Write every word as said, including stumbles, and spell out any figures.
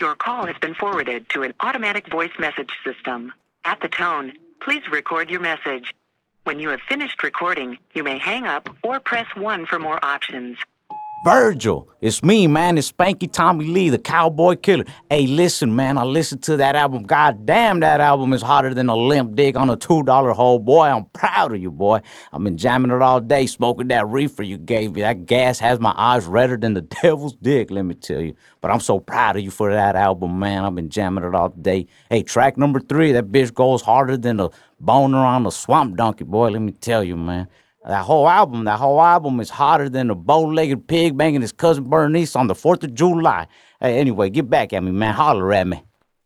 Your call has been forwarded to an automatic voice message system. At the tone, please record your message. When you have finished recording, you may hang up or press one for more options. Virgil, it's me, man. It's Spanky Tommy Lee, the Cowboy Killer. Hey, listen, man, I listened to that album. God damn, that album is hotter than a limp dick on a two dollar hole. Boy, I'm proud of you, boy. I've been jamming it all day, smoking that reefer you gave me. That gas has my eyes redder than the devil's dick, let me tell you. But I'm so proud of you for that album, man. I've been jamming it all day. Hey, track number three, that bitch goes harder than a boner on a swamp donkey, boy, let me tell you, man. That whole album, that whole album is hotter than a bow-legged pig banging his cousin Bernice on the fourth of July. Hey, anyway, get back at me, man. Holler at me.